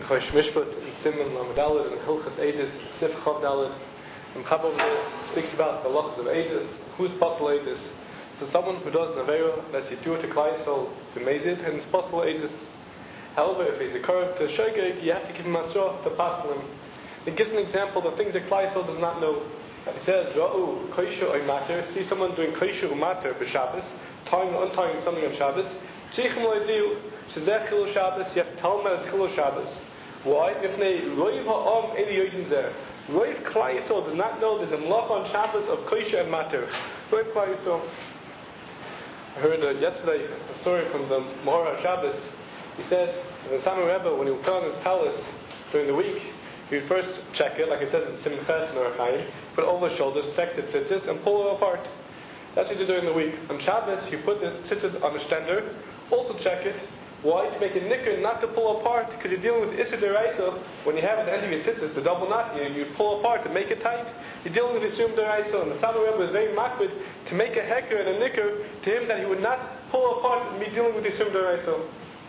Chosh Mishpat and Siman Lamadalad and Hilchas Eidus Sif Chav Dalad. And Chav over there speaks about the halachas of Eidus, who's possible Eidus. So someone who does Nevera, that's you do it to Klai, so it's amazing, and it's possible Eidus. However, if he's a curb to Shogeg, you have to give him Matzah to pass him. It gives an example of things that Klai does not know. He says, Ra'u Koisha or Mater, see someone doing Koisha or Mater for Shabbos, tying or untying something on Shabbos. Tzichem Loidiu, Shazech Chilul Shabbos, you have to tell him that it's Chilul Shabbos. Why? If they Roiv Ha'am Eli Yodim Zeh. Roiv Klai Yisrael does not know there's a malach on Shabbos of Koisha and Mater. Roiv Klai Yisrael. I heard yesterday a story from the Mahora Shabbos. He said, the Sami Rebbe, when he would put on his talus during the week, he would first check it, like it says in Simon Ches and Orachayim, put it over his shoulders, check the tzitzis, and pull it apart. That's what he did during the week. On Shabbos, he put the tzitzis on the stender, also check it. Why? To make a nicker, not to pull apart, because you're dealing with Issa Deraisa. When you have at the end of your tzitzis, the double knot, you pull apart to make it tight. You're dealing with Issum Deraisa, and the Sami Rebbe was very makbid to make a hecker and a nicker to him that he would not pull apart and be dealing with Issum Deraisa.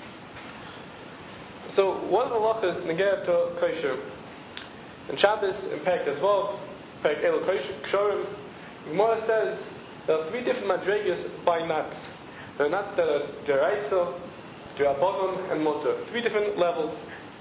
So, one of the halachas negeh to kosher. In Shabbos, in Perek Tezvav, Perek Elu Kshorim, Gemara says there are three different madregas by nuts. There are nuts that are deraisa, derabanan, and mutter. Three different levels.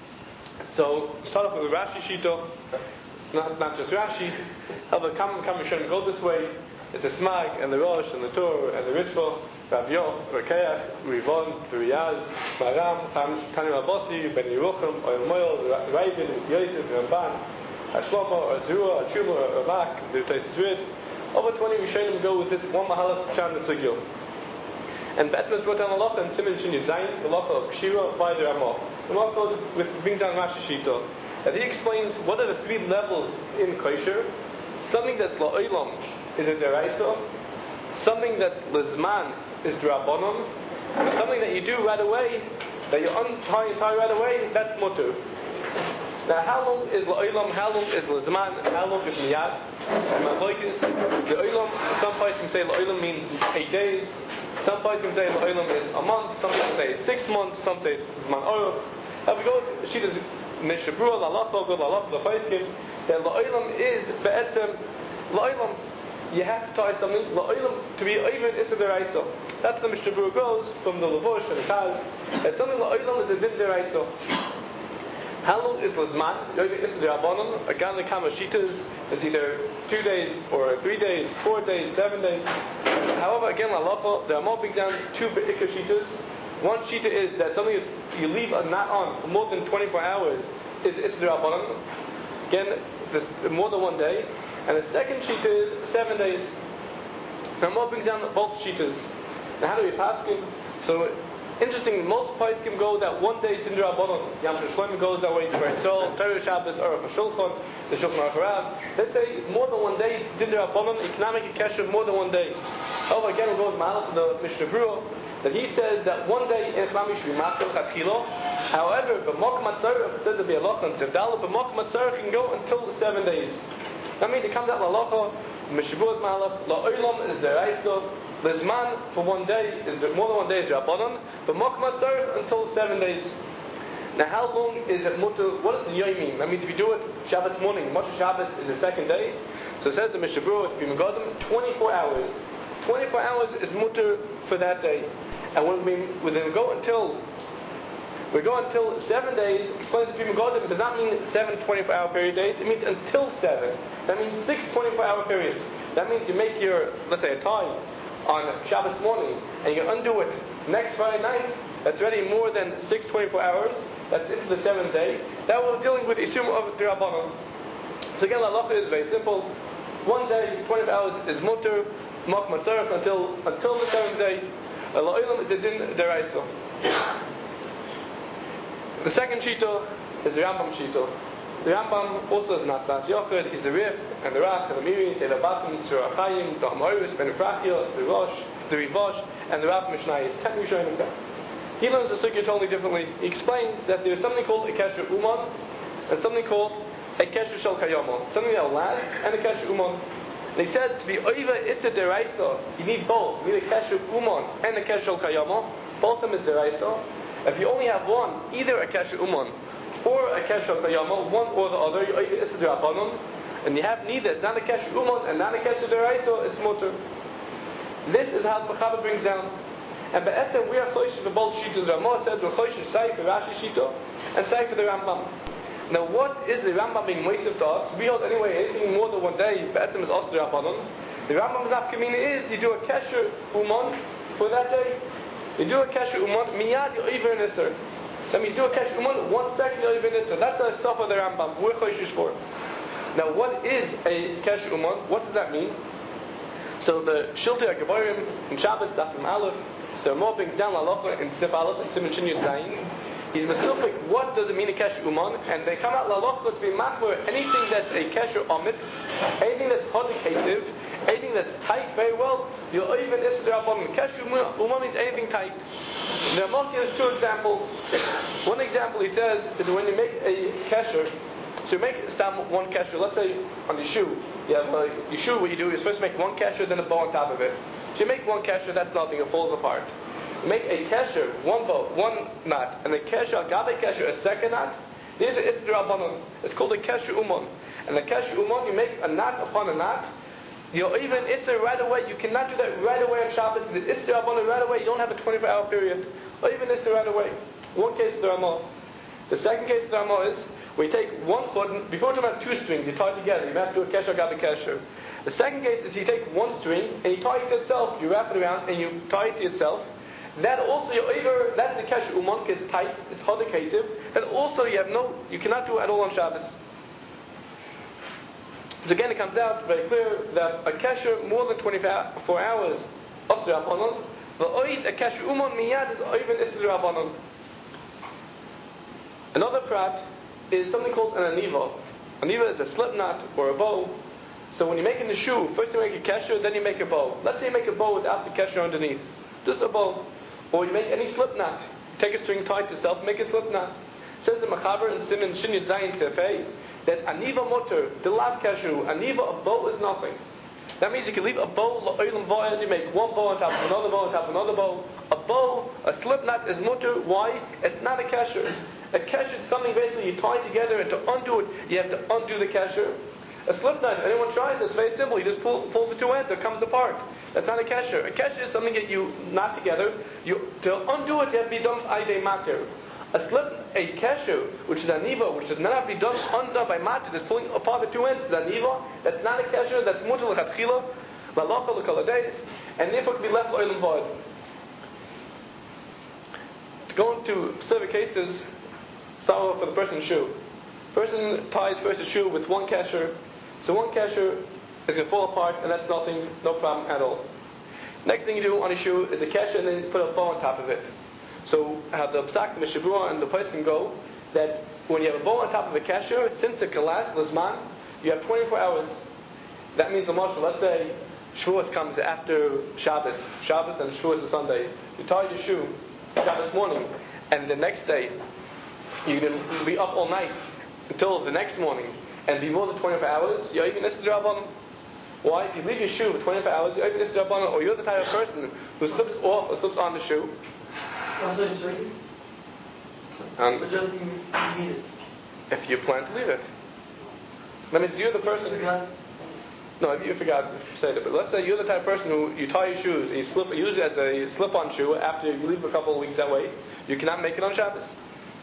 So, start off with the Rashi Shito, not just Rashi. However, Kam Rishonim go this way. It's a Smag, and the Rosh, and the Tur, and the Ritva, Rav Yo, Rekeach, Rivon, the Riyaz, Maram, Tani Rabossi, Ben Yeruchim, Oyel Moyel, Raven, Yosef, Ramban, Ashlomo, Azura, Achuma, Ravak, the Taisis Rid. Over 20 Rishonim go with this one Mahalach Shan Nesugil. And Betzim has brought down a lot and Simon Shin Zayin, the lot of Kshira by the Ramah. The lot brings down Rashi Shito. And he explains what are the three levels in kosher. Something that's la'olam is a deraisa, something that's lizman is drabanon, and something that you do right away, that you untie and tie right away, that's mutter. Now, how long is la'olam, how long is lizman, and how long is miyad? And my loik is, la'olam, some places can say la'olam means 8 days, some places can say la'olam is a month, some people say it's 6 months, some say it's zman orov. Now we go, Shita's Mishnah Berurah, la'alacha, go la'alacha, la'paiskim, that la'olam is be'etzem, la'olam, you have to tie something, la'olam, to be even issa deraisa. That's the Mishnah Berurah goes from the Lavush and the Kaz, that something la'olam is a din deraisa. How long is lizman? Issa derabanan, again the Kama Shitas, is either 2 days, or 3 days, 4 days, 7 days. However, again, la'alacha, there are more big down 2 be'ikah Shitas. One Shita is that something you leave a knot on for more than 24 hours is Issa derabanan. Again, this more than 1 day. And the second Shita is 7 days. Now, more brings down both Shitas. Now, how do we pass him? So, interesting, most Paiskim go that 1 day Din Rabbanon. Yam Shlomo goes that way to Yisrael, Torah Shabbos, Aruch HaShulchan, the Shulchan Aruch Harav. Let's say more than 1 day Din Rabbanon, economic kesher more than 1 day. However, again, we go with Mahalach to the Mishnah Berurah, that he says that 1 day in economic should be Matzah Chatchila. However, B'mok Matzarech, it says to be a loch on Tzivdala, B'mok Matzarech can go until 7 days. That means it comes out la'alacha, Mishnah Berurah's Mahalach, la'olam is deraisa, lizman for 1 day is more than 1 day is drabanan, but mokmat tzarich until 7 days. Now, how long is it mutter? What does the yoy mean? That means if you do it Shabbat morning, Moshe Shabbat is the second day. So it says the Mishnah Berurah to be megadim 24 hours. 24 hours is mutter for that day, and when we go until 7 days, explains to people Godim, does not mean 7 24-hour period days, it means until 7. That means 6 24-hour periods. That means you make your, let's say, a tie on Shabbos morning, and you undo it next Friday night, that's already more than 6 24 hours, that's into the 7th day. That we're dealing with Isum of Dirabanan. So again, halacha is very simple. 1 day, 24 hours is mutter, mach matzarech until the 7th day. La'olam is the din deraisa. The second Shita is the Rambam Shita. The Rambam also is not Bas Yochid, he's the Rif, and the Rach, and the Miri, the Batim, the Surachayim, the Amoris, Ben Efrachia, the Rosh, the Rivosh, and the Rav Mishnayis. 10 Rishonim. He learns the Sugya totally differently. He explains that there's something called a Kesher Uman, and something called a Kesher Shel Kayama. Something that will last, and a Kesher Uman. And he says, to be Oiva Issa Deraisa, you need both. You need a Kesher Uman and a Kesher Shel Kayama. Both of them is Deraisa. If you only have one, either a Kesher Uman or a kesher kayama, one or the other, you either issa d'Rabbanan, and you have neither, it's not a kesher uman and not a kesher d'Oraisa, it's mutter. This is how the Mechaber brings down. And be'etem we are choishes for both shitas. Ramah said we're choishes say for Rashi Shita and say for the Rambam. Now what is the Rambam being moisiv to us? We hold anyway anything more than one day, be'etem is also the Rabbanon. The Rambam's nafkamina is you do a kesher uman for that day. You do a kesher uman, miyad you over an iser. Let me do a kesher uman, 1 second you over an iser. That's a stuff of the Rambam. We're choishes for. Now what is a kesher uman? What does that mean? So the Shiltei HaGebarim in Shabbos Dafim Aleph, the Ramah brings down Lalacha in Sif Aleph and Siman Shin Yud Zayin. He's mesupik what does it mean a kesher uman, and they come out Lalacha to be machmer anything that's a kesher omitz, anything that's hodikative, anything that's tight very well. You'll even issa d'Rabbanan. Kesher uman means anything tight. The Ramah gives 2 examples. One example he says is when you make a kesher. So you make one kesher, let's say on your shoe, you have your shoe, what you do, you're supposed to make one kesher, then a bow on top of it. So you make one kesher, that's nothing, it falls apart. You make a kesher, one bow, one knot, and the kesher, agabe kesher, a second knot, here's an issa d'Rabbanan. It's called a kesher uman. And the kesher uman, you make a knot upon a knot, you'll even issa right away, you cannot do that right away on Shabbos, it's issa d'Rabbanan right away, you don't have a 24-hour period. Or even issa right away. One case of the Ramah. The second case of the Ramah is, we take one chud, before talking about 2 strings, you tie together, you have to do a kesher, gabe kesher. The second case is you take one string, and you tie it to itself, you wrap it around, and you tie it to yourself. That also, that's the kesher uman, it's tight, it's hodikative, and also you cannot do it at all on Shabbos. So again, it comes out very clear that a kesher more than 24 hours, of the Rabbanon, a kesher uman miyad is even issa d'Rabbanan. Another prat is something called an aniva. Aniva is a slip knot or a bow. So when you're making the shoe, first you make a kesher, then you make a bow. Let's say you make a bow without the kesher underneath. Just a bow. Or you make any slip knot. Take a string tied to itself, make a slip knot. It says the Mechaber in Siman Shin Yud Zayin Sefei that aniva mutter, the lav kesher, aniva, a bow is nothing. That means you can leave a bow, l'olam v'ayad, you make one bow on top of another bow on top of another bow. A bow, a slip knot is mutter. Why? It's not a kesher. A kesher is something basically you tie together, and to undo it, you have to undo the kesher. A slip knot, if anyone tries it, it's very simple. You just pull the 2 ends, it comes apart. That's not a kesher. A kesher is something that you knot together. To undo it, you have to be done by mater. A kesher, which is aniva, which does not have to be undone by mater, just pulling apart the 2 ends, is aniva. That's not a kesher. That's mutter l'chatchila, l'alacha l'kaladeis, and therefore can be left l'olam v'ad. To go into specific cases, start for the person's shoe. Person ties first a shoe with one kesher, so one kesher is going to fall apart, and that's nothing, no problem at all. Next thing you do on a shoe is a kesher, and then you put a bow on top of it. So how the Psak, the Shavua, and the person go that when you have a bow on top of a kesher, since it can last l'zman, you have 24 hours. That means the marshal. Let's say Shavuos comes after Shabbos and Shavuos is Sunday. You tie your shoe Shabbos morning, and the next day you can be up all night until the next morning and be more than 24 hours. You're even issa d'Rabbanan. Why? If you leave your shoe for 24 hours, you're even issa d'Rabbanan, or you're the type of person who slips off or slips on the shoe. Also in Turkey? But just you need it. If you plan to leave it. That means you're the person. No, if you forgot to say that. But let's say you're the type of person who you tie your shoes and you use it as a slip-on shoe after you leave a couple of weeks that way. You cannot make it on Shabbos.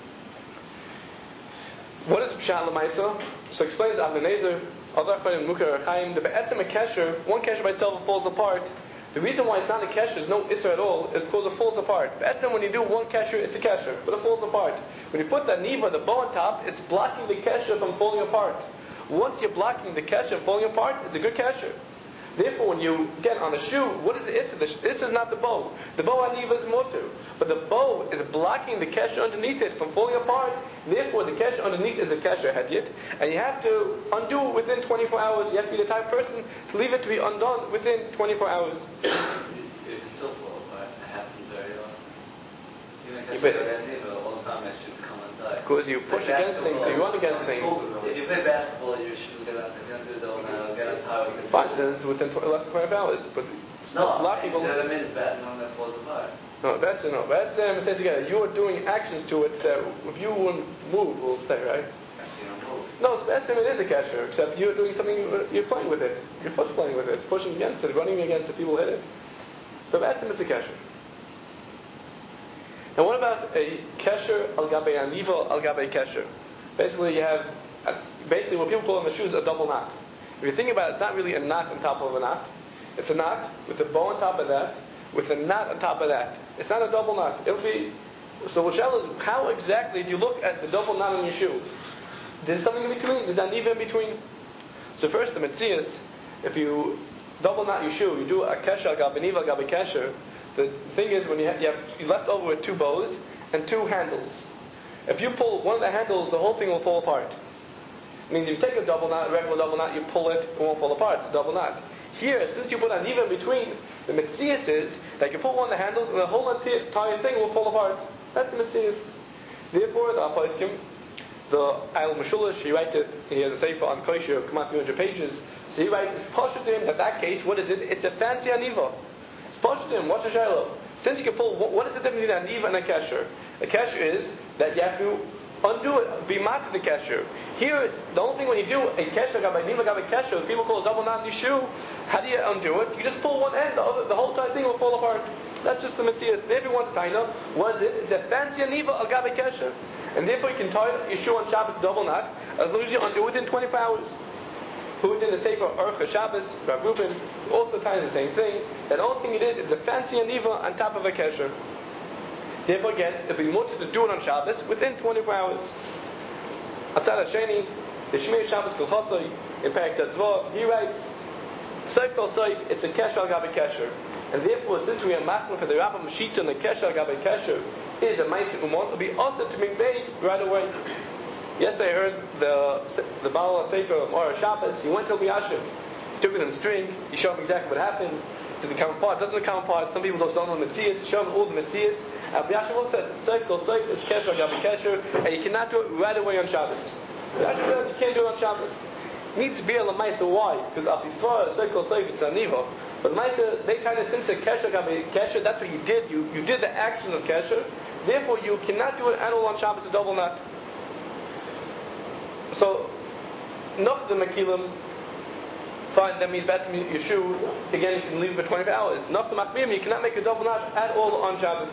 What is Pshat L'maisa? So explains Avnei Nezer, Adar Chaim Mukar Chaim, the Be'etzem a kesher, one kesher by itself falls apart. The reason why it's not a kesher, there's no isser at all, is because it falls apart. Be'etzem, when you do one kesher, it's a kesher, but it falls apart. When you put that niva, the bow on top, it's blocking the kesher from falling apart. Once you're blocking the kesher from falling apart, it's a good kesher. Therefore, when you get on a shoe, what is the issa? The issa is not the bow. The bow aniva is motor, but the bow is blocking the kesher underneath it from falling apart. Therefore, the kesher underneath is a kesher hadiyat, and you have to undo it within 24 hours. You have to be the type of person to leave it to be undone within 24 hours. If you still fall apart, it happens very often. Even kesher all the time, my shoes come undone. Because you push against things, you run against things. If you play basketball, your shoe get out. If you don't do it all now, get out how it gets. Fine, so it's within less than 24 hours. But no, a lot of people. The minute that falls apart. No, it says again, you're doing actions to it that if you wouldn't move, we'll say, right? No, it is a kesher, except you're doing something, you're playing with it. Your foot's playing with it, pushing against it, running against it, people hit it. But it's a kesher. And what about a kesher al gabe aniva al gabe kesher? Basically, you have, what people call in the shoes a double knot. If you think about it, it's not really a knot on top of a knot. It's a knot with a bow on top of that, with a knot on top of that. It's not a double knot. It'll be. So the shell is, how exactly do you look at the double knot on your shoe? There's something in between. There's an aniva in between. So first, the metzias, if you double knot your shoe, you do a kesher al gabe aniva al gabe kesher. The thing is, when you left over with two bows and two handles. If you pull one of the handles, the whole thing will fall apart. It means if you take a double knot, a regular double knot, you pull it won't fall apart. It's a double knot. Here, since you put an aniva in between, the metzias is that you pull one of the handles and the whole entire thing will fall apart. That's the metzias. Therefore, the Aposkim, the Al Mashulish, he writes it, he has a sefer on kosher, come out 300 pages. So he writes, it's posh to him that case, what is it? It's a fancy aniva. It's posh to him, what's the shayla? Since you can pull, what is the difference between an aniva and a kesher? A kesher is that you have to undo it, be mat to the kesher. Here is the only thing when you do a kesher, aniva, kesher, people call a double knot in your shoe. How do you undo it? You just pull one end, the whole entire thing will fall apart. That's just the metzias. Therefore, wants to know, what is it? It's a fancy aniva al gabe kesher. And therefore you can tie your shoe on Shabbos double knot as long as you undo it within 24 hours. Who within the Sefer Orcha Shabbos, Rav Reuben, also ties the same thing. That the only thing it is a fancy aniva on top of a kesher. Therefore again, it'll be mutter to do it on Shabbos within 24 hours. Atzad Hasheni, the Shmei Shabbos Kulchosoi, in Perek Tzvav, he writes, Seif Kol Seif, it's a kesher al gabe kesher. And therefore, since we are machmir for the Rabbah Mashita and the kesher al gabe kesher, is a Ma'aseh Umon, it'll be also to be made right away. Yes, I heard the Baal Sefer of Mora Shabbos. He went to Yashiv, took it in string. He showed him exactly what happens. Does it come apart? Doesn't it come apart? Some people don't know the Metzias. He showed him all the Metzias. And Yashiv also said, Seif, it's kesher al gabe kesher, and you cannot do it right away on Shabbos. Yashiv said you can't do it on Shabbos. It needs to be a Lamaisa. Why? Because Afisra, Seif, it's Aniva. But Lamaisa, they kind of, since the kesher gabe kesher, that's what you did. You did the action of kesher. Therefore, you cannot do it at all on Shabbos, a double knot. So, enough of the Makilim, fine, that means better your shoe, again you can leave it for 24 hours. Enough of the Makbim, you cannot make a double knot at all on Shabbos.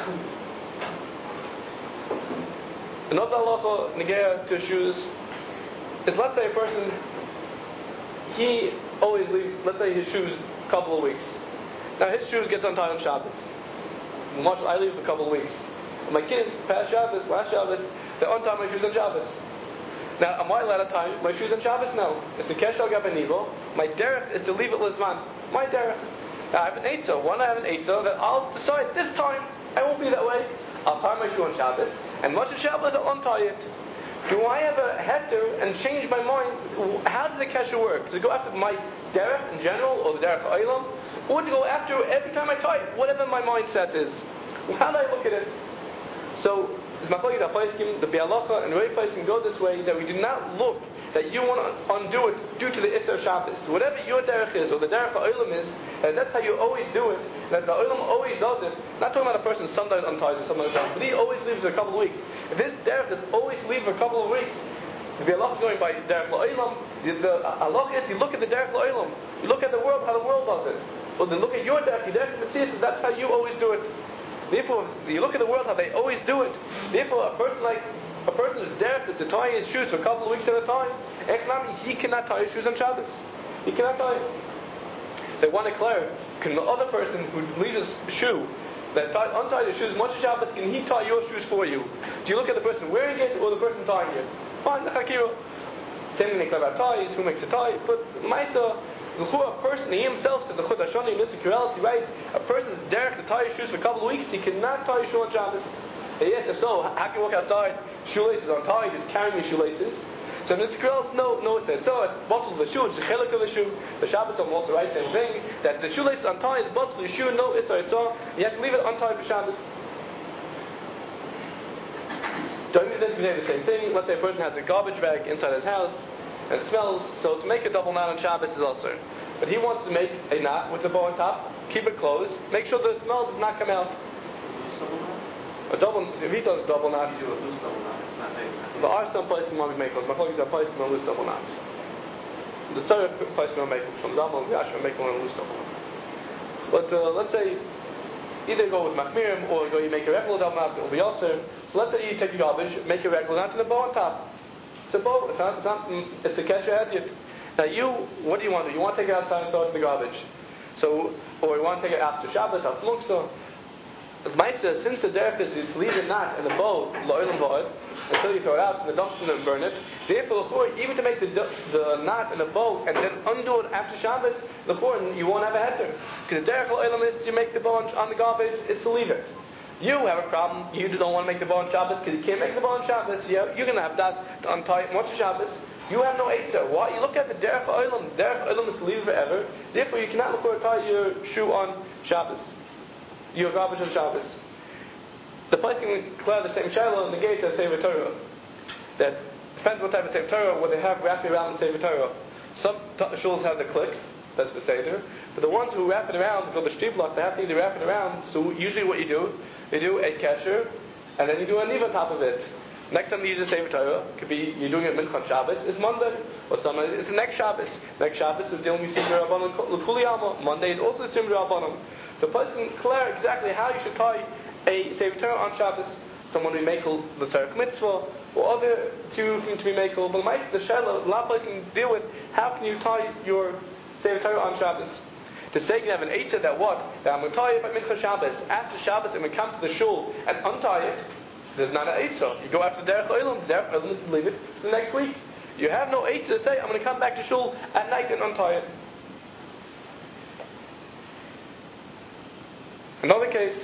Another halacha, negea to shoes, is let's say a person, he always leaves, let's say his shoes a couple of weeks. Now his shoes gets untied on Shabbos. I leave a couple of weeks. My kids, past Shabbos, last Shabbos, they untie my shoes on Shabbos. Now, am I allowed to tie my shoes on Shabbos? No. It's a kesher al gabe aniva. My derech is to leave it lizman. My derech. Now, I have an eitzah. When I have an eitzah, that I'll decide this time I won't be that way. I'll tie my shoe on Shabbos, and much of Shabbos I'll untie it. Do I have a heter and change my mind? How does the kesher work? Does it go after my derech in general, or the derech ha'olam? Or does it go after every time I tie it, whatever my mindset is? How do I look at it? So, the Bialacha and Rei Place can go this way, that we do not look that you want to undo it due to the Isser Shabbos. Whatever your derech is, or the derech ha'olam is, and that's how you always do it, that the ha'olam always does it. Not talking about a person sometimes unties it, sometimes doesn't, but he always leaves it a couple of weeks. If this derech is always leave for a couple of weeks, the Bialacha is going by derech ha'olam, the halacha is you look at the derech ha'olam. You look at the world, how the world does it. Or then look at your derech, that's how you always do it. Therefore, you look at the world how they always do it. Therefore, a person who's derech is to tie his shoes for a couple of weeks at a time, he cannot tie his shoes on Shabbos. He cannot tie it. They want to declare, can the other person who leaves his shoe, that untie his shoes, much of Shabbos, can he tie your shoes for you? Do you look at the person wearing it or the person tying it? Fine, the chakira. Same thing they declare about ties, who makes a tie, but Maisa, a person, he himself says, the Chud Hashani, Mr. Kurel, he writes, a person's derech to tie his shoes for a couple of weeks, he cannot tie his shoe on Shabbos. Yes, if so, how can you walk outside, shoelaces untied, he's carrying his shoelaces? So Mr. Kurel says, no, it said, so it's bottle of the shoe, it's a chelik of the shoe. The Shabbos also writes the same thing, that the shoelaces untied is bottle of the shoe, no, it's so, you have to leave it untied for Shabbos. Don't you this the same thing? Let's say a person has a garbage bag inside his house, and it smells, so to make a double knot on Shabbos is also. But he wants to make a knot with the bow on top, keep it closed, make sure the smell does not come out. A double, if he does a double knot, You do a loose double knot. It's not big. there are some places where we make it. My colleagues are places where loose double knot. The third place where make it from Zalman, we actually make it on a loose double knot. But let's say either go with Machmirim or go you make a regular double knot, it will be also. So let's say you take your garbage, make a regular knot and a bow on top. It's a bow. It's a kesher hedyot. Now what do you want to do? You want to take it outside and throw it in the garbage. So, or you want to take it after Shabbat, after Muktzah. As Maisa, since the derech is to leave it not in the bowl, lo'olam ba'od, until you throw it out in the dumpster and burn it. Therefore, even to make the knot in the bowl and then undo it after Shabbos, you won't have a heter. Because the derech lo'olam is to make the bowl on the garbage, is to leave it. You have a problem. You don't want to make the bowl on Shabbos because you can't make the bowl on Shabbos. You're going to have das to untie it once Shabbos. You have no Eitzah. Why? You look at the derech ha'olam. Derech ha'olam is to leave it forever. Therefore, you cannot look or tie your shoe on Shabbos. Your garbage on Shabbos. The place can clear the same shiloh and negate the Sefer Torah. That depends what type of Sefer Torah, what they have wrapped around the Sefer Torah. Some shuls have the clicks, that's the Seder. But the ones who wrap it around, called the Shtiblock, they have things to wrap it around. So usually what you do a kesher, and then you do a niv on top of it. Next time you use the Sefer Torah, could be you're doing it Minchas Shabbos, it's Monday, or something. It's the next Shabbos. Next Shabbos is dealing with Simra Rabbanon L'Kuli Alma. Monday is also Simra Rabbanon. The person clear exactly how you should tie a Sefer Torah on Shabbos. Someone who make the Tzarech Mitzvah, or other two things to be makel. But the Shaila, a lot of places can deal with how can you tie your Sefer Torah on Shabbos. To say you have an Eitzah that I'm going to tie it by Minchas Shabbos. After Shabbos, I'm going to come to the shul and untie it. There's not an Eitzah. You go after Derech Olam. Derech Olam is to leave it for the next week. You have no Eitzah to say, I'm going to come back to shul at night and untie it. Another case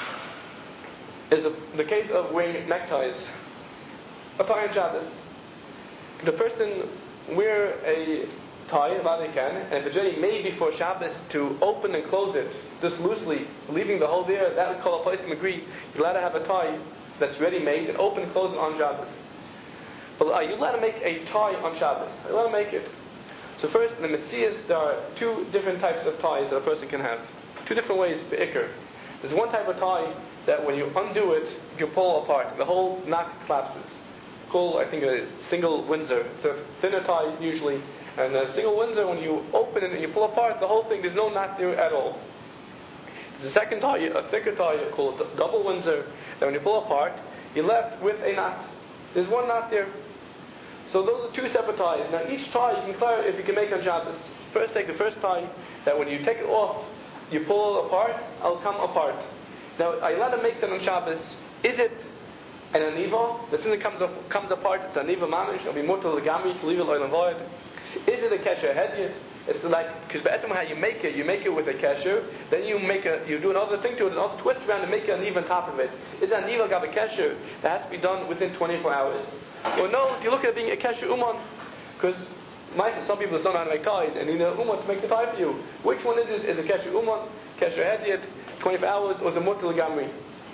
is the case of wearing neckties. A tie on Shabbos. The person wear a tie about they can, and if it's already made before Shabbos to open and close it just loosely, leaving the hole there, that would call a place can agree. You're allowed to have a tie that's ready made and open and close it on Shabbos. But are you allowed to make a tie on Shabbos? Are you allowed to make it? So first, in the Metzias, there are two different types of ties that a person can have. Two different ways, be'ikr. There's one type of tie that when you undo it, you pull apart. The whole knot collapses. Called, I think, a single Windsor. It's a thinner tie usually. And a single Windsor, when you open it and you pull apart the whole thing, there's no knot there at all. There's a second tie, a thicker tie called double Windsor, that when you pull apart, you're left with a knot. There's one knot there. So those are two separate ties. Now each tie you can clear if you can make on Shabbos. First take the first tie, that when you take it off, you pull it apart, it'll come apart. Now are you allowed to make that on Shabbos? Is it an aniva? The thing that comes apart, it's an aniva mamish, it'll be mutal legami, leave it oil void. Is it a kesher hedyot? It's like, because that's how you make it with a kesher, then you do another thing to it, another twist around to make it an even top of it. Is that an even gab a kesher that has to be done within 24 hours? Or no, do you look at it being a kesher uman? Because some people don't know how to make ties, and you need an uman to make the tie for you. Which one is it? Is it kesher uman, kesher hedyot, 24 hours, or is it mutal gamri?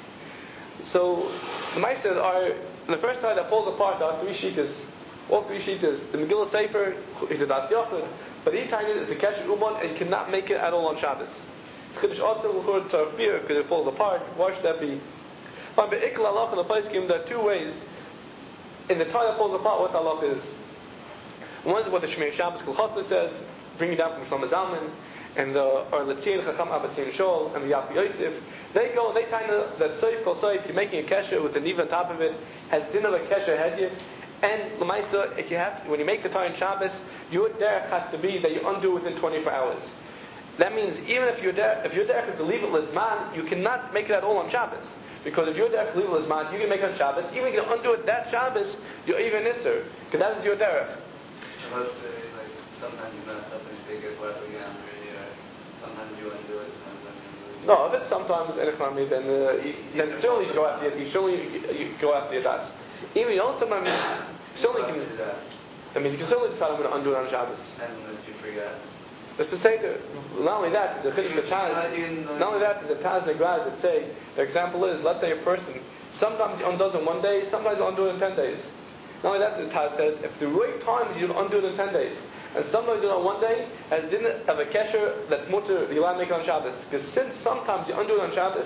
So the Maisa are the first tie that falls apart. There are three shittas. All three shittas. The Megillah Sefer is a Das Yochid, but each time it's a kesher uman, and you cannot make it at all on Shabbos. It's chiddush atzil l'chor tzarech bir because it falls apart. Why should that be? But be'ikl halach in the place given there are two ways. In the tie that falls apart, what the halach is. One is what the Shmei Shabbos Kol says, bringing down from Shlomo Zalman, and the Arletzin Chacham Abatzin Shol and the Yapi Yosef. They tie that Seif Kol Seif, you're making a kesher with the niv on top of it, has din of a kesher hedyot. And l'maisa, when you make the tie on Shabbos, your derech has to be that you undo within 24 hours. That means even if your derech is to leave it lizman, you cannot make it at all on Shabbos. Because if your derech is to leave it lizman, you can make it on Shabbos. Even if you can undo it that Shabbos, you're even nisser. Because that is your derech. So let's say, sometimes you mess up and take it right again, sometimes you undo it, sometimes you undo it. No, if it's sometimes enechami, then certainly you go after it. You go after your das. Even you don't sometimes, certainly you can certainly decide I'm going to undo it on Shabbos. And if you forget. It's to say that, not only that, the chiddush of Taz, not only that, there's a Taz Negraz that say, the example is, let's say a person, sometimes he undoes in 1 day, sometimes he'll undo it in 10 days. Not only that, the Taz says, if the right time is you'll undo it in 10 days, and sometimes you do it on 1 day, and didn't have a kesher that's mutter, you'll make it on Shabbos. Because since sometimes you undo it on Shabbos,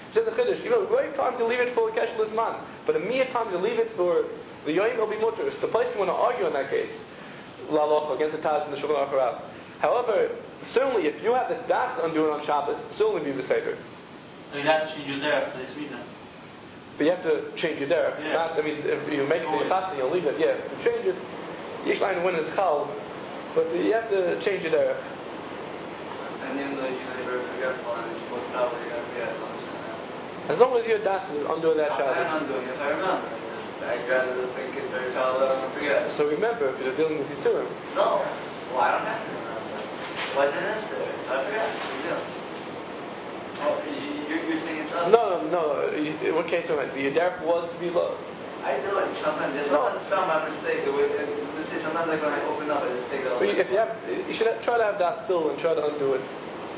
It's in the Chiddush. You know, right time to leave it for Kesher Lizman, but a mere time to leave it for the Yoim will be mutter. So the place you want to argue in that case, La Locha, against the Taz and the Shulchan Aruch Harav. However, certainly if you have the das undo it on Shabbos, certainly be Beseder. You have to change your derech for this meeting. But you have to change your derech. Yeah. Not, I mean, if you make it the Chassan, you'll leave it. Yeah, if you change it, Yishlein when it's Chal, but you have to change your derech. And even though you never forget one, it's most probably going to forget one. As long as your das is undo that I'm Shabbos. undoing it if I remember. I'd rather think it very solid that I won't forget. So remember, if you're dealing with Yisurim. No. Well, I don't have to remember. Why is it necessary? So I forget. You do. Oh, you're saying it's us? No. In what case, your derech was to be low. I do it. Sometimes there's some mistake. Let's say sometimes like when I open up, I just take it all. But if you should try to have that still and try to undo it.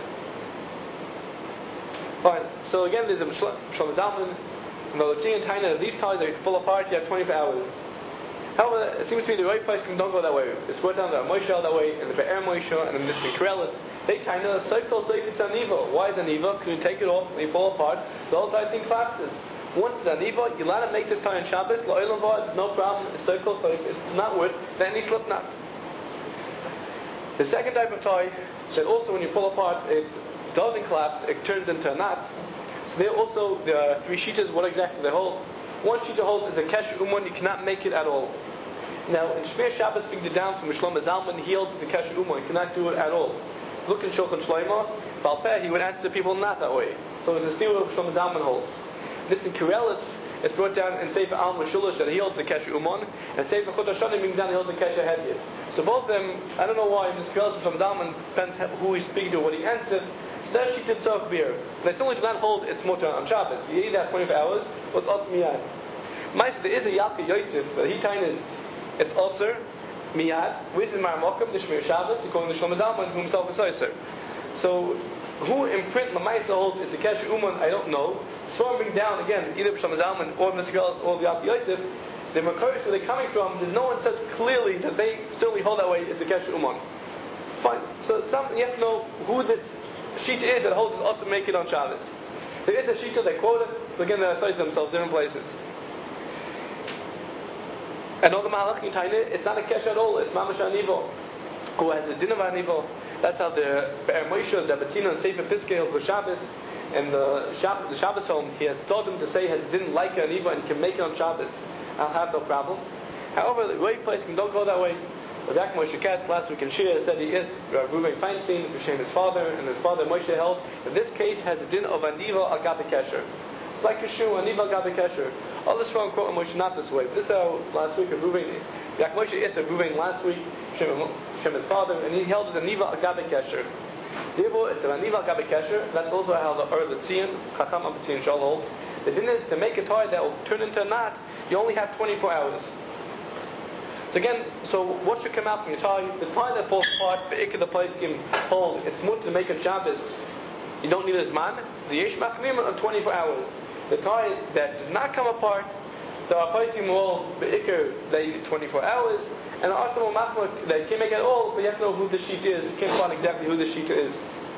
Fine. So again, there's a Shlomo Zalman, Melotzi and Taina. These ties are full apart. You have 24 hours. However, it seems to be the right place can don't go that way. It's brought down the Moshe that way, and the Be'er Moshe, and the Mr. Krelitz. They Taina, Seifel, it's Aniva. Why is Aniva? Because you take it off and you fall apart, the whole entire thing collapses. Once it's Aniva, you let it make this tie on Shabbos, La'olam Vod, no problem, it's Seifel, it's not worth any slip knot. The second type of tie, that also when you pull apart, it doesn't collapse, it turns into a knot. So there are three shitas, what exactly they hold. One shita holds is a Kesher Uman, you cannot make it at all. Now, in Shmir Shabbos brings it down from Shlomo Zalman, he holds the Kesher Uman, you cannot do it at all. Look in Shulchan Shlomo, Balpeh, he would answer people not that way. So it's a steal what Shlomo Zalman holds. This in Kirelitz is brought down in Sefer Al Mashulish that he holds the Kesher Uman, and Sefer Chut HaShanim brings down he holds the Kesher Hedyot. So both of them, I don't know why, in this Kirelitz from Zalman, depends who he's speaking to, what he answered. So that she did tzarech beer. They certainly do not hold it's mutter on Shabbos. You eat that 24 hours, what's also miyad. There is a Yalkut Yosef, but he kind is it's Osir, Miyad, with the Marmokim, the Shmir Shabbos, according to Shlomo Zalman, who himself is Osir. So, who in print Lamaisa holds is the Kesher Uman, I don't know. So bring down again, either Shlomo Zalman or Mr. Geras or the Yalkut Yosef, the Makoris where they're coming from, there's no one says clearly that they certainly hold that way, it's a Kesher Uman. Fine. So you have to know who this Shita is that holds us to make it on Shabbos. There is a Shita, they quote it, but again they associate themselves different places. And all the Mahalach in Taina, it's not a Kesher at all, it's Mamash Anivo, who has a din of Anivo. That's how the Be'er Moshe, the Bettina, and Sefer Piskei of the Shabbos, and the Shabbos home, he has taught him to say he didn't like Anivo and can make it on Shabbos. I'll have no problem. However, the right place can don't go that way. Rabbi Moshe Katz last week in Shia said he is Reuven Feinstein, B'Shem his father, and his father Moshe held that this case has a din of Aniva al Gabi Kesher. It's like a shoe, Aniva al Gabi Kesher. All this from quote Moshe not this way. But this is how last week of Reuven, Rabbi Moshe is Reuven last week, B'Shem his father, and he held as Aniva al Gabi Kesher. Therefore, it's an Aniva al Gabi Kesher. That's also how the Ur L'Tzion, Chacham L'Tzion Shol holds. The din is to make a tie that will turn into a knot. You only have 24 hours. So again, what should come out from your tie? The tie that falls apart, the ikka the place can hold, it's mutter to make a Shabbos. You don't need a zman. The yesh machmim on 24 hours. The tie that does not come apart, the apaisim will the ikka they need 24 hours, and the ashtam machmir they can't make it at all, but you have to know who the sheet is. You can't find exactly who the sheet is.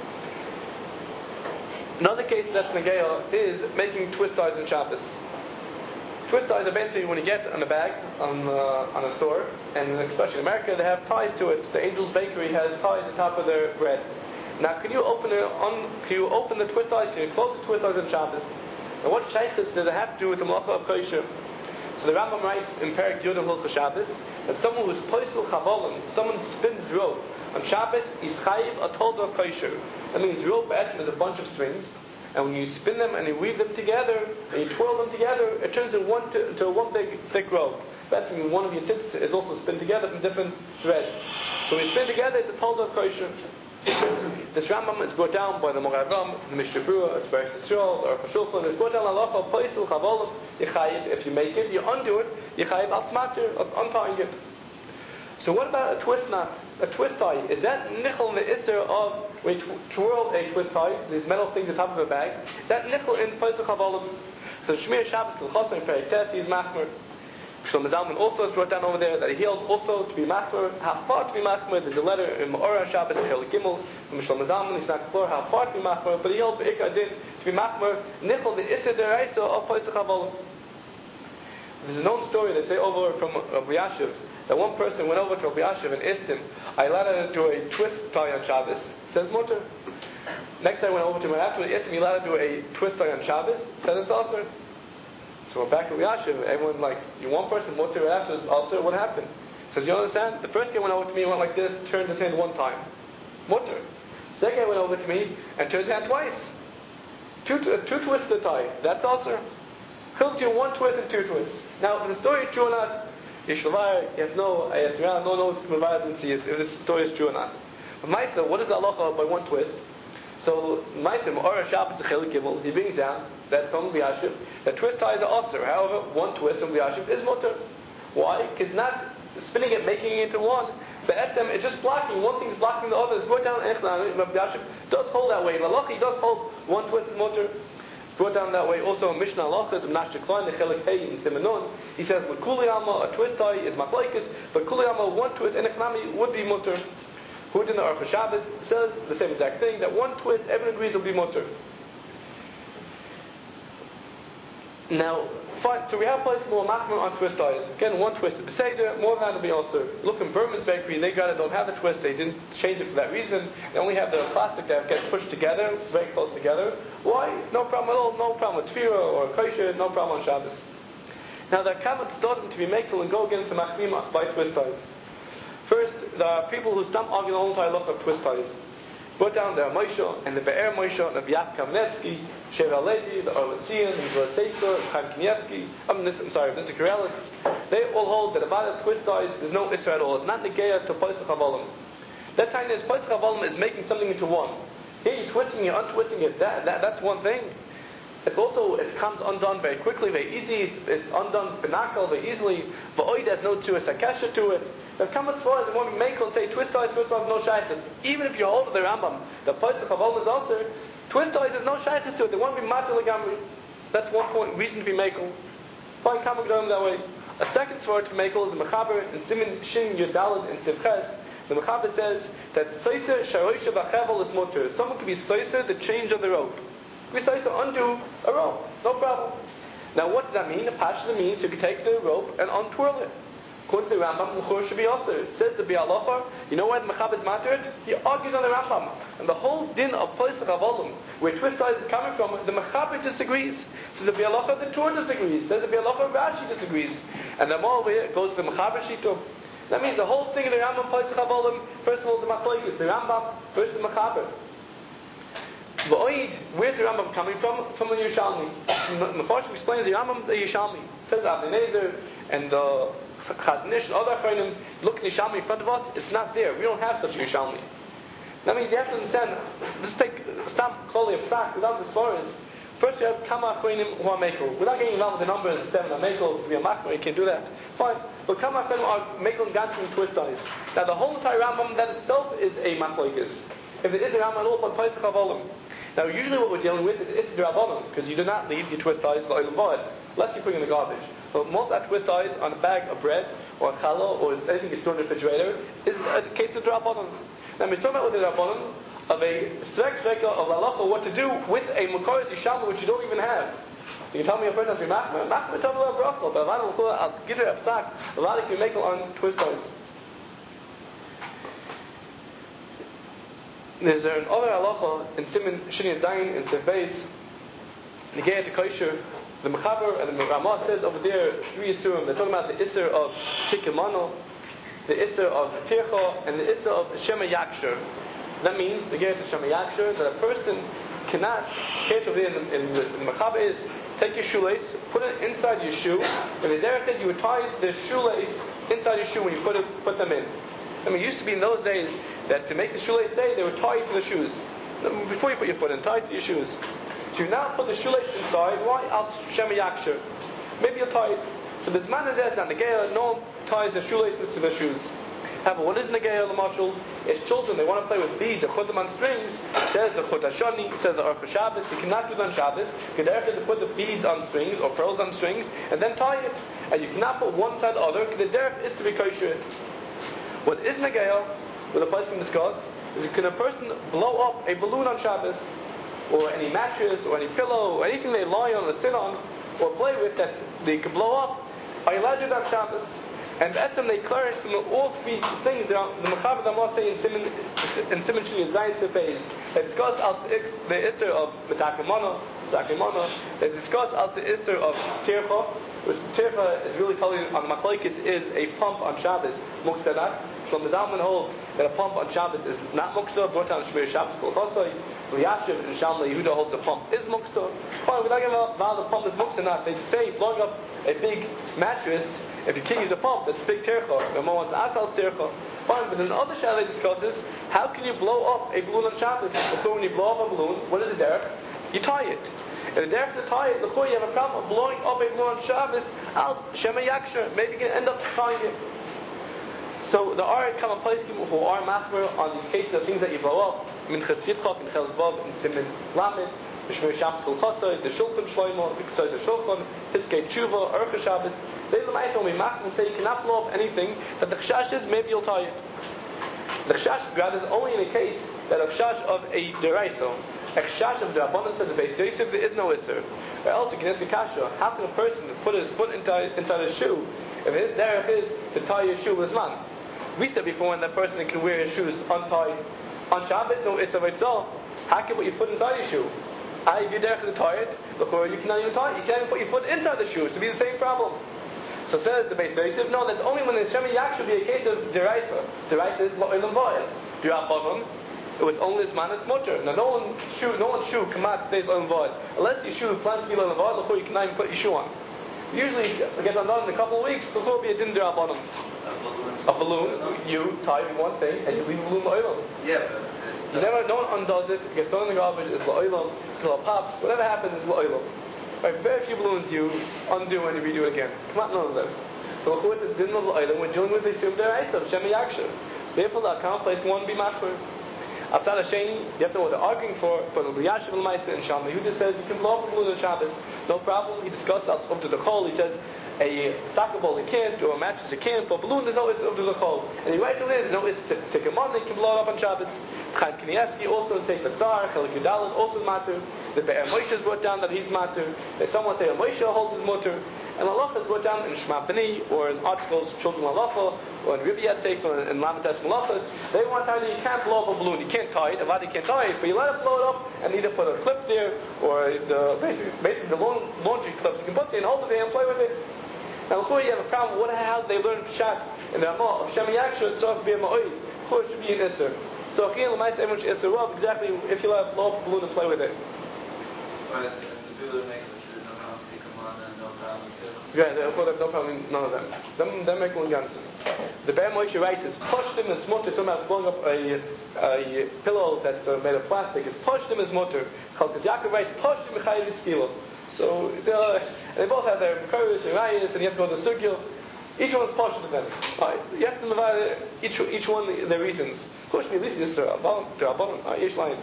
Another case that's negaya is making twist ties in Shabbos. Twist ties are basically when you get on a bag on a store, and especially in America, they have ties to it. The Angel's Bakery has ties on top of their bread. Now, can you open the twist ties? Can you close the twist ties on Shabbos? And what shaykhs does it have to do with the malacha of kosher? So the Rambam writes in Perek Yud of Hilchos Shabbos that someone who's poisel chavolim, someone spins rope on Shabbos, is chayiv a tolda of kosher. That means rope actually is a bunch of strings. And when you spin them and you weave them together, and you twirl them together, it turns into one big thick rope. That's when one of your tits is also spin together from different threads. So when you spin together, it's a tolda of kosher. This Rambam is brought down by the Moravam, the Mishnah Berurah, it's Beres Yisrael, the Aruch HaShulchan. It's brought down halacha poisel chavolim yichayiv. If you make it, you undo it, yichayiv al tzmatir, of untying it. So what about a twist knot? A twist tie, is that nichol in the isser of when you twirl a twist tie, these metal things on top of a bag, is that nichol in poisel chavolim? So Shmir Shabbos K'l Chosim Perek Tes, he's machmer. Shlomo Zalman also has brought down over there that he held also to be machmer. How far to be machmer? There's a letter in Ma'ora Shabbos Chelik Gimel from Shlomo Zalman. He's not clear how far to be machmer, but he held be'ikar din to be machmer. Nichol the Isser Deraisa of Pesach Havolim. There's a known story they say over from Rabbi Yashiv that one person went over to Rabbi Yashiv and asked him, "I allowed to do a twist tie on Shabbos." Says mutter. Next time I went over to him after he asked him, "You allowed to do a twist tie on Shabbos?" Said it's also. So we're back to Rabbi Yashiv. Everyone like, you one person mutter after it's also. What happened? Says, you understand? The first guy went over to me, went like this, turned his hand one time, mutter. Second guy went over to me and turned his hand twice. Two twists the tie. That's also. Chilk you one twist and two twists. Now, if the story is true or not, Yishlavai, you have no knows if this story is true or not. But Maisa, what is the halacha by one twist? So Maisa, Ma'ora Shabbos Chelik Gimel, he brings down that from Yashiv, that twist ties are osir. However, one twist from Yashiv is mutter. Why? Because not spinning it, making it into one. But Etzem, it's just blocking. One thing is blocking the other. It's brought down Echlan. Rabbi Yashiv does hold that way. Lalachi does hold one twist is mutter. Brought down that way. Also in Mishnah Halachas, Menashe Klein, the Chelik Hey in Simenon, he says, "With Kuli Alma, a twist tie is machlokes, but Kuli Alma, one twist in Echnami would be mutter." Who did the Arfa Shabbos says the same exact thing, that one twist, everyone agrees will be mutter. Now, fine. So we have placed more machmer on twist ties. Again, one twist is beseder, more than that will be also. Look in Berman's bakery, they don't have the twist. They didn't change it for that reason. They only have the plastic that gets pushed together, very close together. Why? No problem at all. No problem with tefillah or kosher. No problem on Shabbos. Now, the comment started to be makel and go again to machmim by twist ties. First, there are people who stop arguing all the time look of twist ties. Brought down the Moshe and the Be'er Moshe and the Biat Kamenetsky, Sheva Levi, the Orletzian, the Sefer, Chaim Kanievsky, the Karelitz. They all hold that about the twist ties, there's no issue at all. It's not negeya to Pesach Havolim. That time is Pesach Havolim is making something into one. Here you're twisting it, untwisting it. That's one thing. It comes undone very quickly, very easy. It's undone benakal very easily. V'oid has no tzuas hakesha to it. Now come as far as the one we make and say twist ties have no shaykhs. Even if you hold the Rambam, the Pesach Havolim is also, twist ties has no shaykhs to it. They want to be matil legamri. That's one point, reason to be makel. Fine, come and go that way. A second sword to makel is a mechaber in Simin Shin Yudalad in Sivches. The mechaber says that soiser sharoisha b'chevel is mutter. Someone could be soiser the change of the rope. We say to undo a rope, no problem. Now what does that mean? The pashas means you can take the rope and untwirl it. According to the Rambam, Mechur should be also. It says the Bi'alacha, you know why the Mechaber is mattered? He argues on the Rambam. And the whole din of Pesach Havolim, where twist ties is coming from, the Mechaber disagrees. Says the Bi'alacha, the Torah disagrees. Says the Bi'alacha, Rashi disagrees. And the more over here, it goes to the Mechaber Shito. That means the whole thing of the Rambam, Pesach Havolim, first of all the Machlokes, the Rambam, first the Mechaber. Where's the Rambam coming from? From the Yerushalmi. Mefarshim explains the Rambam, the Yerushalmi. Says Avnei Nezer and the Chazon Ish and other Achronim look in Yerushalmi in front of us. It's not there. We don't have such a Yerushalmi. That means you have to understand. Let's take Stam Kloli of Sak without the Svaras. First you have Kama Achronim who are Mekel. Without getting involved with the numbers 7 are Mekel, to be a Makro, you can't do that. Fine. But Kama Achronim are Mekel and Gantim and twist ties. Now the whole entire Rambam that itself is a Machlokes. If it is a Rambam at all, but Pesach Havolim. Now usually what we're dealing with is Issa D'Rabbanan, because you do not leave your twist ties like Olam unless you put it in the garbage. But most of that twist ties on a bag of bread or a challah or anything you store in the refrigerator is a case of D'Rabbanan. Now we're talking about with the D'Rabbanan of a svek of halacha what to do with a Makaris Yishalma which you don't even have. You can tell me a person has to be machmer, tell me about brachel, but I'll give you a psak, a lot of you make on twist ties. There's an other halacha in Siman Shini Zayin in Sevbeis, Negei to Kosher. The Mechaber and the Ramah says over there 3 Isurim. They're talking about the Isser of Tikimano, the Isser of Tircha, and the Isser of Shema Yaksher. That means Negei to Shema Yaksher that a person cannot. Case over there in the Mechaber is take your shoelace, put it inside your shoe, and the Derech said you would tie the shoelace inside your shoe when you put them in. I mean, it used to be in those days that to make the shoelace stay, they would tie it to the shoes. Before you put your foot in, tie it to your shoes. So you now put the shoelace inside. Why? Al Shema Yaksher. Maybe you'll tie it. So the Zman is that Negeya, no one ties the shoelaces to their shoes. However, what is Negeya L'Mashal? It's children, they want to play with beads and put them on strings. It says the Chut HaShani, it says the Arfa Shabbos. You cannot do it on Shabbos. You can therefore put the beads on strings or pearls on strings and then tie it. and you cannot put one side or the other, the derech is to be kosher. What is Nagaya, what a person discuss, is can a person blow up a balloon on Shabbos, or any mattress, or any pillow, or anything they lie on or sit on, or play with that they can blow up? Are you allowed to do that Shabbos? And that's when they clarify from all three things. The Mechaber Damah say in Siman Shini Zayin Tefez, they discuss the Isser of Metakamana, Zakimana. They discuss also the Isser of Tircha, which Tircha is really telling on Machlokes is a pump on Shabbos, Muksadat. Shlomo Zalman holds that a pump on Shabbos is not Muksa, brought down Shmir Shabbos Kol Chosai. Yashiv and Shalma Yehuda holds a pump is Muksa. Fine, we're not going to about the pump is Muksa not. They say blowing up a big mattress, if you can't use a pump, that's a big tircha. The moment Asal's tircha. Fine, but then the other Shabbos discusses how can you blow up a balloon on Shabbos? So when you blow up a balloon, what is the derech? You tie it. If the derech is to tie it, you have a problem of blowing up a balloon on Shabbos. Al Shema Yaksher, maybe you can end up tying it. So the Ar come a place who are machmer on these cases of things that you blow up. Minchas Yitzchak and Chel Vav and Siman Lamed. Shmir Shabbos Kol Chosai, the Shulchan Shloimo, the Pikutzos Shulchan, Hiskei Tshuva, Orcha Shabbos. They l'maisa when we machmer and say you cannot blow up anything that the chashash is maybe you'll tie it. The chashash God is only in a case that a chashash of a deraiso, a chashash of the abundance of the base Yosef there is no isser. Or else you can ask a kasha. How can a person put his foot inside his shoe if his derech is to tie his shoe with his man? We said before when that person can wear his shoes untied on Shabbos, no isser of itself. How can you put your foot inside your shoe? If you're there to tie it, you cannot even tie it. You can't even put your foot inside the shoe. It should be the same problem. So says the base Yosef, no, that's only when the Shema Yak should be a case of deraisa. Deraisa is lo'ilam va'il. D'Rabbanan, it was only this man, it's mutter. Now no one's shoe kamat stays lo'ilam va'il. Unless your shoe plans to be lo'ilam va'il, you cannot even put your shoe on. Usually it gets undone in a couple of weeks, it will be a din d'Rabbanan. A balloon, you tie one thing, and you leave a balloon lo'ilam. Yeah, but no one undoes it, it gets thrown in the garbage, it's lo'ilam, till it pops, whatever happens is lo'ilam. Right, very few balloons you undo and you redo it again. Come on, none of them. So it's a din of lo'ilam, we're dealing with the Sum Deraisa of Shema Yaksher. So therefore the account place can one be machmer. Outside of Sheni, you have to know what they're arguing for, but Yashiv al-Maisa and Shalma Yehuda says you can blow up a balloon on Shabbos, no problem. He discussed up to the Chol, he says a soccer ball you can't, or a mattress you can't, but a balloon there's no issue up to the Chol. And he writes it in, there's no issue to come on, you can blow it up on Shabbos. Chaim Kanievsky also in Sefer Tzar, Chelik Yudalit also is matur. The Be'er Moshe is brought down that he's matur. There's someone say a Moshe holds his mutter. And Allah is brought down in Shema B'ni, or in articles, Children of Allah, or in Ribiyat Sefer, and Lamites Malachas. They want to tell you can't blow up a balloon. You can't tie it. A lot you can't tie it, but you let it blow it up and either put a clip there, or basically the laundry clips you can put there and hold it there and play with it. Now, before you have a problem, how they learn Pshat in the Ramah of Shema Yaksher, so if be a Ma'oi, it should be an Isser. So again, everyone should Isser Rav, exactly if you let blow up a balloon and play with it. but the people that make the shoes no problem to come on and no problem too. Yeah, they have no problem, none of them. Them make one guns. The Be'er Moshe writes is Pushtim is mutter, talking about blowing up a pillow that's made of plastic. It's Pushtim is mutter. Because Yaakov writes Pushtim Mechayiv Skila. So they both have their curves and rayas, and you have to go to the Sugil. Each one's partial to them. Right. You have to divide each one their reasons. Of course, at least it's Rabbanon. Yesh Lain.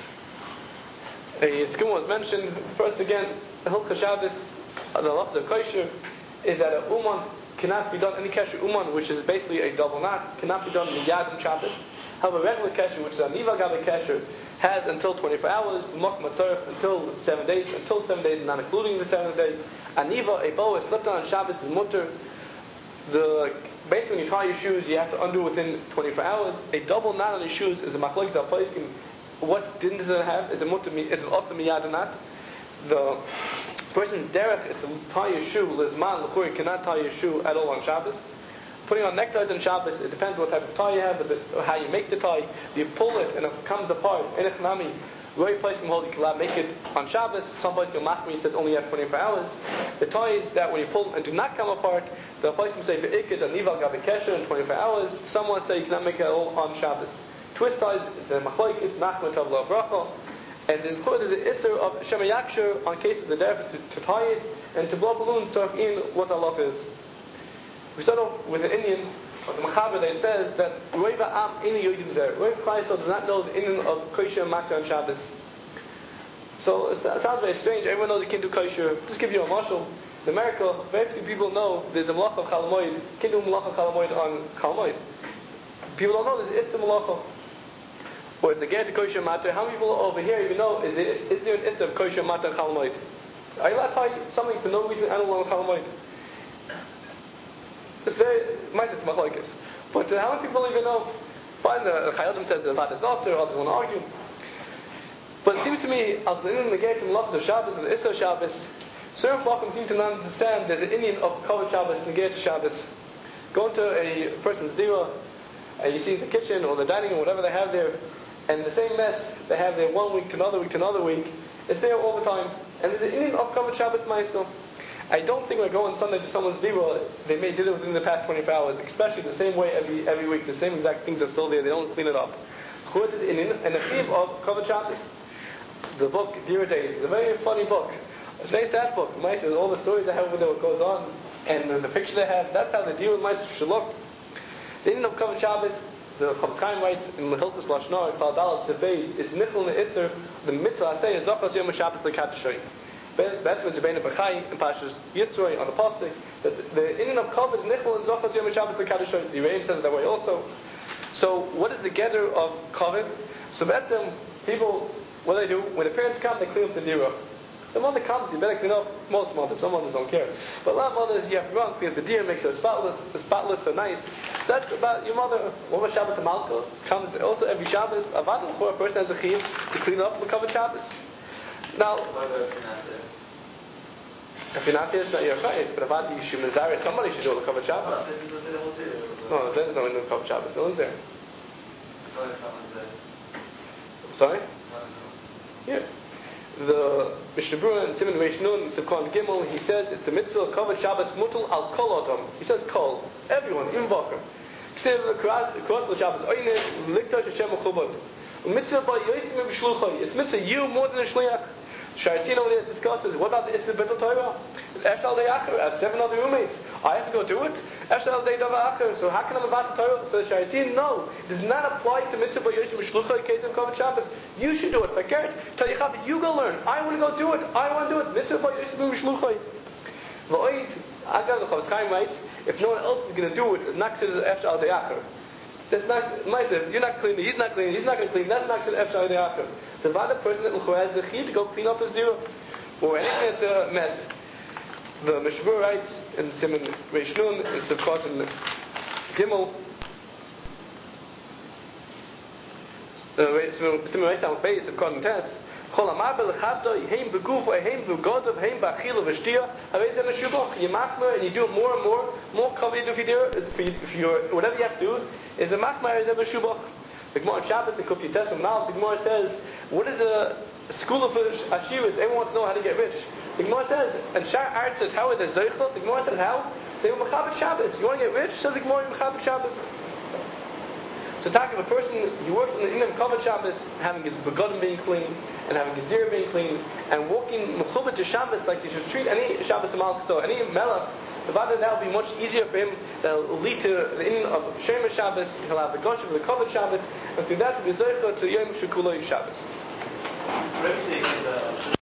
A skim was mentioned. First again, the Hilchah Shabbos, the Lach of Kosher, is that a Uman cannot be done, any Kesher Uman, which is basically a double knot, cannot be done in the Yad and Shabbos. However, regular Kesher, which is a Niva Gabe Kesher, has until 24 hours, Mok Matzaref, until 7 days, not including the 7th day. Aniva, a bow is slipped on Shabbos, is mutter. Basically, when you tie your shoes, you have to undo within 24 hours. A double knot on your shoes is a machlokes that place. What din does it have? Is it mutter? Is it also miyad or not? The person's derech is to tie your shoe. Lizman l'churi cannot tie your shoe at all on Shabbos. Putting on neckties on Shabbos, it depends what type of tie you have, or how you make the tie. You pull it and it comes apart. In Echnami, very place can hold, you can make it on Shabbos. Some place can machmi says only have 24 hours. The ties that when you pull and do not come apart, the place can say for ik is a nival gabe kesher in 24 hours. Someone say you cannot make it at all on Shabbos. Twist ties is a machlokes, it's nachma tavla bracha. And there's an isser of Shema Yaksher on case of the derech to tie it and to blow balloons to in what Allah is. We start off with the Indian of the Mechaber that says that Roiva Am Ini Yodim Zer. Roiv Klaisel does not know the Indian of Kosher and Makar on Shabbos. So it sounds very strange. Everyone knows you can't do Kosher. Just give you a marshal. in America, very few people know there's a malacha of Chol Hamoed. You can do malacha Chol Hamoed on Chol Hamoed. People don't know there's Itza malacha. Or the Ger to Kosher Matter. How many people over here even know is there an Itza of Kosher Matter and Chol Hamoed? Are you allowed to tell you something for no reason and on Chol Hamoed? It's very, might it's machlokes. But how many people even know? Fine, the Chayadim says that it's also, others want to argue. But it seems to me, as the Indian negate the malachas of Shabbos and the Issa Shabbos, certain Chacham seem to not understand there's an Indian of Kavod Shabbos, negate Shabbos. Go into a person's dira, and you see the kitchen or the dining room, whatever they have there, and the same mess they have there 1 week to another week to another week, it's there all the time. And there's an Indian of Kavod Shabbos Ma'aseh. I don't think when I go on Sunday to someone's dira, they may do it within the past 24 hours, especially the same way every week. The same exact things are still there. They don't clean it up. Chud is in a theme of Kavod Shabbos. The book Dira Days is a very funny book. It's a very sad book. Mice all the stories they have with what goes on, and the picture they have. That's how the Dira mice should look. The end of Kavod Shabbos, the Chofetz Chaim writes in the Hilchos Lashon Hara, Klal Dalet Tzedbeis, is Nichol Ne'itzer. The mitzvah say is Zachas Yom Shabbos LeKaddoshay. That's when Jebena B'chai and Pashas Yitzroy on the pasuk. That the Indian of Kavod is Nichol and Zachas Yom Shabbos LeKaddoshay. The Rebbe says it that way also. So what is the gather of Kavod? So that's people. What they do, when the parents come, they clean up the dira. The mother comes, you better clean up. Most mothers, some mothers don't care. But a lot of mothers, you have to go and clean up the dira, make sure it's spotless, so nice. That's about your mother. What was Shabbos Malka? Comes also every Shabbos. Avad for a person has a chiyuv to clean up the Kavod Shabbos. Now, What about if you're not there? if you're not there, it's not your chayes. But Avad, you should mizareh, somebody should do the Kavod Shabbos. No, there's no Kavod Shabbos. No one's there. What if someone's there? Sorry? Yeah. The Mishnah Berurah in Siman Reish Nun, Sivkon Gimel, he says it's a mitzvah Kavod Shabbos mutal al kol adam. He says kol, everyone, even Bacher. Ksiv Kros Shabbos Oyne Likdash Hashem Mechubad. Mitzvah by Yosim B'Shluchai. It's mitzvah you more than a shliach. Sharatin over there discusses what about the Isra B'Tel Torah? After all day acher, I have 7 other roommates. I have to go do it. After all day dava acher. So how can I about the Torah? So Sharatin, no, it does not apply to mitzvah by Yosim B'Shluchai case of Kavod Shabbos. You should do it. Fakert, tell you Chav, you go learn. I want to go do it. I want to do it. Mitzvah by Yosim B'Shluchai. V'oid, Agav the Chofetz Chaim writes, if no one else is going to do it, not considered after all day acher. That's not myself. You're not cleaning. He's not cleaning. He's not going to clean. That's not considered after all day acher. So the other person that has the chiyuv to go clean up his dira, or anything that's a mess. The Mishnah Berurah writes in Siman Reish Nun in Sivkot Gimel. Siman Reish Nun Beis Sivkot Tes. Chol Amabel Chavda Yehem Beguf Yehem Begodav Yehem Ba'achila V'Shtia. Havei Zeh Meshubach. You machmer and you do it more and more cover you do for your whatever you have to do is a machmer is a Meshubach. The Gemara on Shabbos, the Kuf Yites Now, the Gemara says, what is a school of Ashiras? Everyone wants to know how to get rich. The Gemara says, and Shar Art says, how are they Zeichel? The Gemara says, how? They were Mechabit Shabbos. You want to get rich? Says the Gemara, Mechabit Shabbos. So talk of a person, he works in the Kavod Shabbos, having his begodim being clean, and having his dira being clean, and walking Mechubit to Shabbos like you should treat any Shabbos Malka. So any Melech, the Vada that will be much easier for him. That will lead to the end of Shemer Shabbos. He'll have the Goshen for the Kavod Shabbos, and through that will be Zeicha to Yom Shekuloi Shabbos.